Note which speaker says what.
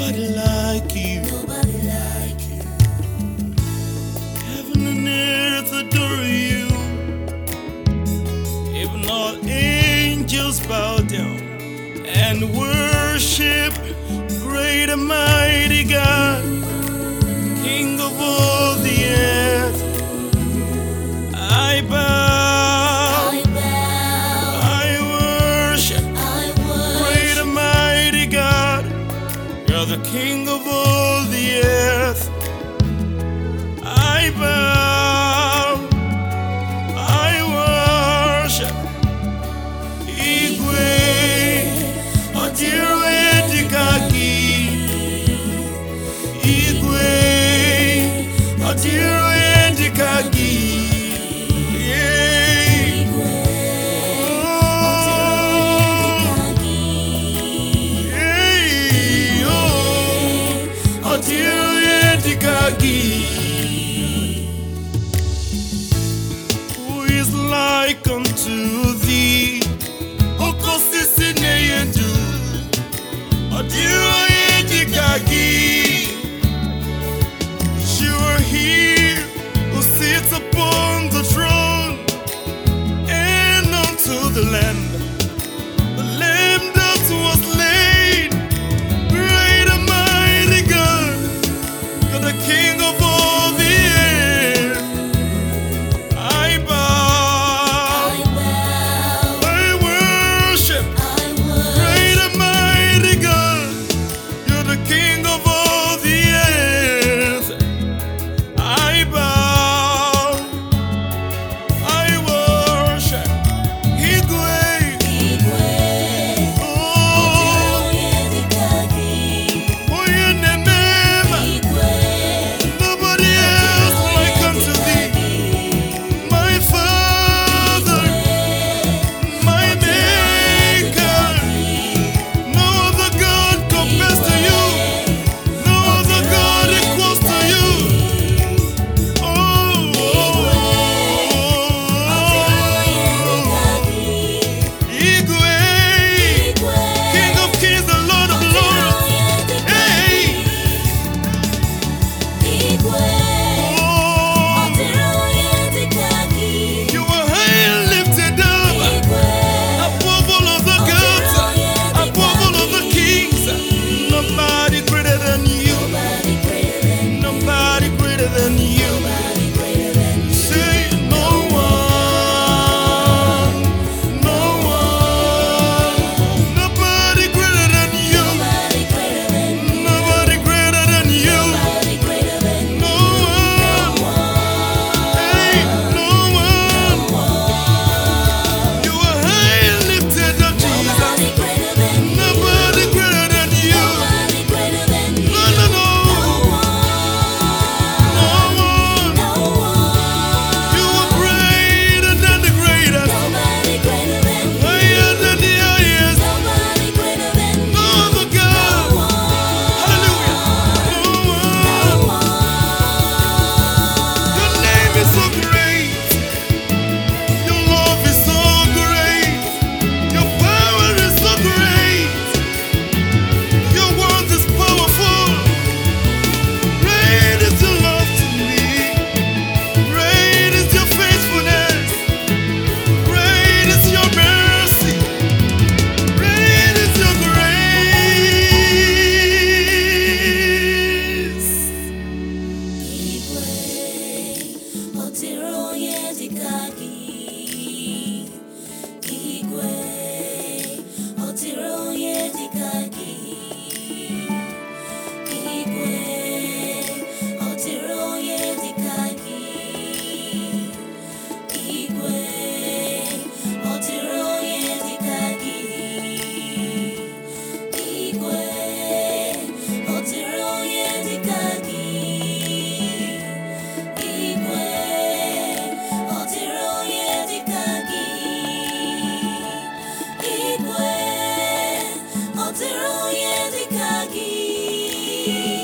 Speaker 1: Nobody like you.
Speaker 2: Nobody like you.
Speaker 1: Heaven and earth adore you. Even all angels bow down and worship great and mighty God, King of all the earth. I bow, I worship great and mighty God. You're the King of all the earth. I bow, I worship Igwe Odiro Edikagi. Igwe Odiro Edikagi. Who is like unto thee? Okosisineyedu Odiro Edikagi. You are here who sits upon the throne, and unto the Lamb that was slain, great and mighty God. You're the King of all the earth. I bow, I worship great and mighty God. You're the King of all the earth. I bow, I worship Igwe. Oh, you never. Nobody else like unto thee, my Father, my Maker. No other God compares to you. No other God equals to you. Igwe, King of kings and Lord of lords. Hey, you are high and lifted up above all of the gods, above all of the kings. Nobody greater than you. Nobody greater than you. Say no one, no one. Nobody greater than you. Nobody greater than you. No one. Hey, no one. You are high and lifted up, Jesus. Nobody greater than you. No, no, no. No one. You are greater than the greatest. Higher than the highest. No other God. Hallelujah. No one. Your name is so great. Your love is so great. Your power is so great. Your word is powerful. Great is your love to me. Great is your faithfulness. Great is your mercy. Great is your grace.
Speaker 2: Igwe,